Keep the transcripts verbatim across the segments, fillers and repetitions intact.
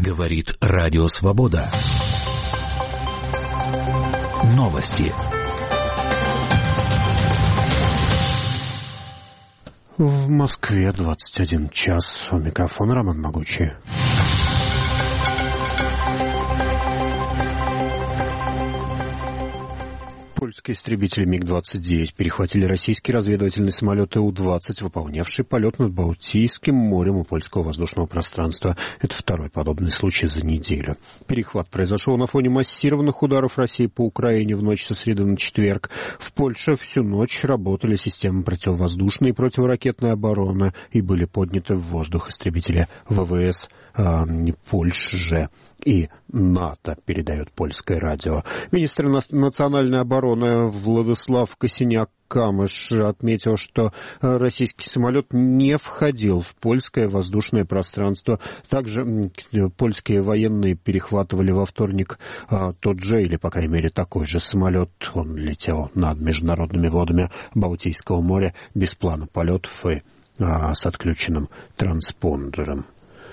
Говорит Радио Свобода. Новости. В Москве двадцать один час. У микрофона Роман Могучий. Польские истребители миг двадцать девять перехватили российский разведывательный самолет Ил двадцать, выполнявший полет над Балтийским морем у польского воздушного пространства. Это второй подобный случай за неделю. Перехват произошел на фоне массированных ударов России по Украине в ночь со среды на четверг. В Польше всю ночь работали системы противовоздушной и противоракетной обороны и были подняты в воздух истребители ВВС э, Польши и НАТО, передает польское радио. Министр национальной обороны Владислав Косиняк-Камыш отметил, что российский самолет не входил в польское воздушное пространство. Также польские военные перехватывали во вторник тот же, или, по крайней мере, такой же самолет. Он летел над международными водами Балтийского моря без плана полетов и с отключенным транспондером.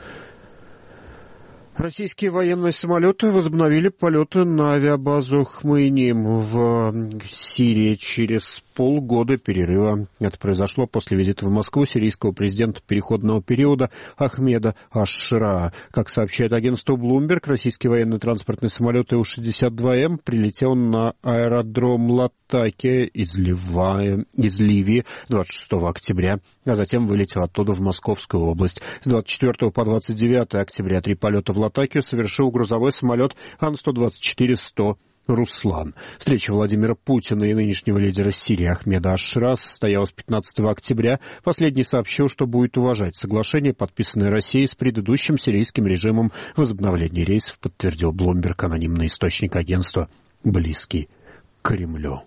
Российские военные самолеты возобновили полеты на авиабазу Хмейним в Сирии через полгода перерыва. Это произошло после визита в Москву сирийского президента переходного периода Ахмеда Аш-Шара. Как сообщает агентство Bloomberg, российский военный транспортный самолет Ил шестьдесят два Эм прилетел на аэродром Латакия из, Лива... из Ливии двадцать шестого октября, а затем вылетел оттуда в Московскую область. С двадцать четвёртого по двадцать девятое октября три полета в Латакию совершил грузовой самолет Ан сто двадцать четыре сто «Руслан». Встреча Владимира Путина и нынешнего лидера Сирии Ахмеда Аш-Шара состоялась пятнадцатого октября. Последний сообщил, что будет уважать соглашение, подписанное Россией с предыдущим сирийским режимом. Возобновление рейсов подтвердил Bloomberg, анонимный источник агентства, близкий к Кремлю.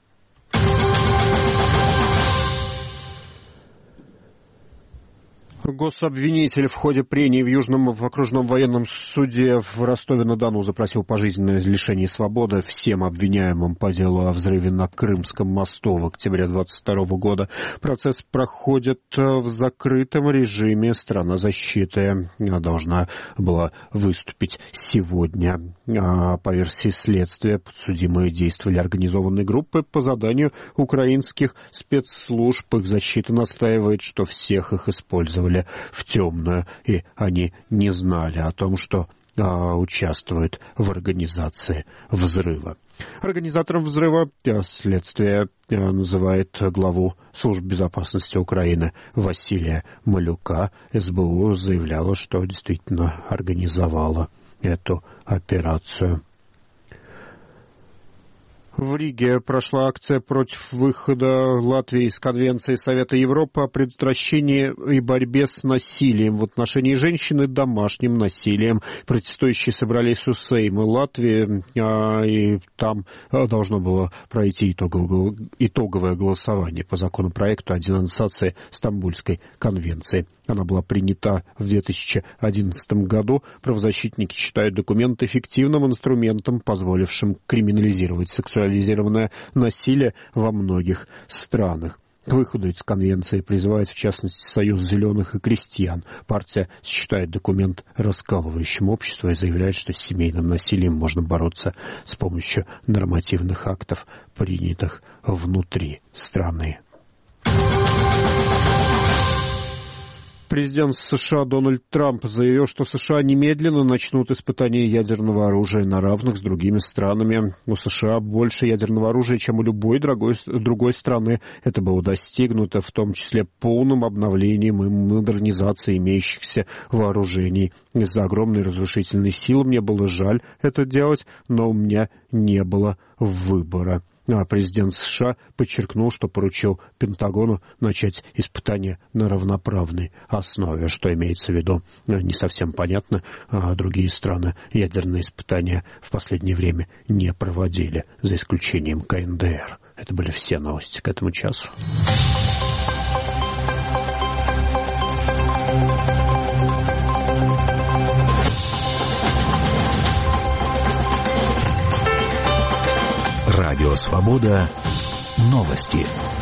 Гособвинитель в ходе прений в Южном в окружном военном суде в Ростове-на-Дону запросил пожизненное лишение свободы всем обвиняемым по делу о взрыве на Крымском мосту в октябре двадцать второго года. Процесс проходит в закрытом режиме. Сторона защиты должна была выступить сегодня. По версии следствия, подсудимые действовали организованной группой по заданию украинских спецслужб. Их защита настаивает, что всех их использовали в темную, и они не знали о том, что а, участвуют в организации взрыва. Организатором взрыва следствие а, называет главу службы безопасности Украины Василия Малюка. СБУ заявляла, что действительно организовала эту операцию. В Риге прошла акция против выхода Латвии из Конвенции Совета Европы о предотвращении и борьбе с насилием в отношении женщин и домашним насилием. Протестующие собрались у Сейма Латвии, и там должно было пройти итоговое, итоговое голосование по законопроекту о денонсации Стамбульской конвенции. Она была принята в две тысячи одиннадцатом году. Правозащитники считают документ эффективным инструментом, позволившим криминализировать сексуализированное насилие во многих странах. К выходу из конвенции призывает, в частности, Союз зеленых и крестьян. Партия считает документ раскалывающим общество и заявляет, что с семейным насилием можно бороться с помощью нормативных актов, принятых внутри страны. Президент США Дональд Трамп заявил, что США немедленно начнут испытания ядерного оружия на равных с другими странами. У США больше ядерного оружия, чем у любой другой, другой страны. Это было достигнуто в том числе полным обновлением и модернизацией имеющихся вооружений. Из-за огромной разрушительной силы мне было жаль это делать, но у меня не было выбора. А президент США подчеркнул, что поручил Пентагону начать испытания на равноправной основе. Что имеется в виду, не совсем понятно. А другие страны ядерные испытания в последнее время не проводили, за исключением ка эн дэ эр. Это были все новости к этому часу. Радио Свобода. Новости.